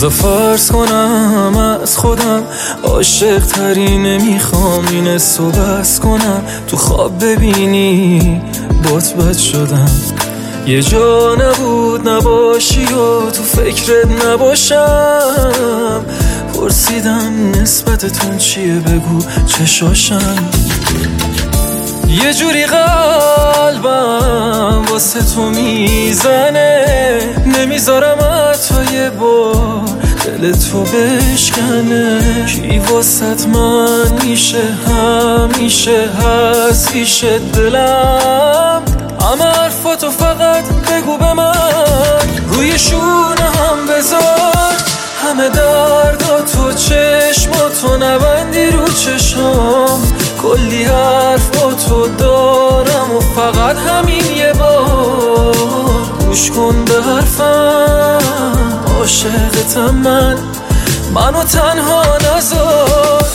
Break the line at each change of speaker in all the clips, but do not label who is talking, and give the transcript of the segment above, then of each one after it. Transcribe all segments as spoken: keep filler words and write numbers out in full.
بذار فرض کنم از خودم عاشق تری نمیخوام این حسو بس کنم، تو خواب ببینی بات بد شدم، یه جا نبود نباشی و تو فکرت نباشم، پرسیدم نسبتتون چیه بگو چشاشم، یه جوری قلبم واسه تو میزنه، نمیذارم حتی یه بار دل تو بشکنه، کی واسط من میشه همیشه هست پیشه دلم، همه حرفاتو فقط بگو به من، روی شونه هم بذار همه درداتو، چشماتو نبندی رو چشام، کلی حرف با تو دارم و فقط همین یه بار گوش کن به حرفم، عاشقتم من، منو تنها نذار.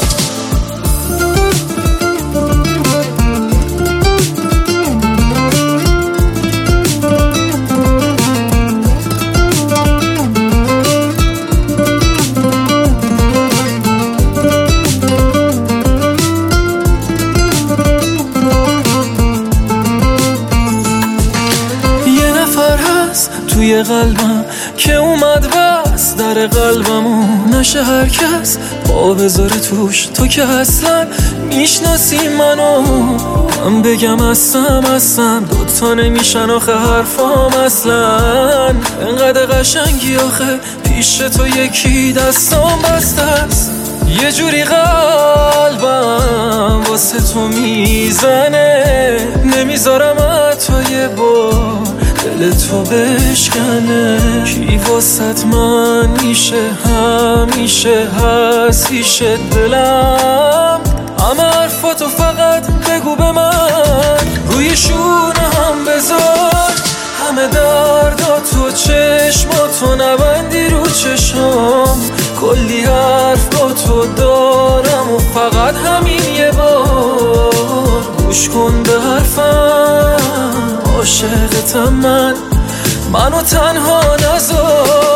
توی قلبم که اومد بس در قلبمو نشه هر کس پا بذاره توش، تو که اصلا میشناسی منو، من بگم هستم هستم دوتا نمیشن آخه حرفام اصلا، انقدر قشنگی آخه پیش تو یکی دستام بسته است، یه جوری قلبم واسه تو میزنه، نمیذارم حتی یه بار دل تو بشکنه، کی واسط من میشه همیشه هست پیشه دلم، همه حرفاتو فقط بگو به من، روی شونه هم بذار همه درداتو، چشماتو نبندی رو چشام، کلی حرف با تو دارم و فقط همین یه بار گوش کن به حرفم، عاشقتم من، منو تنها نذار.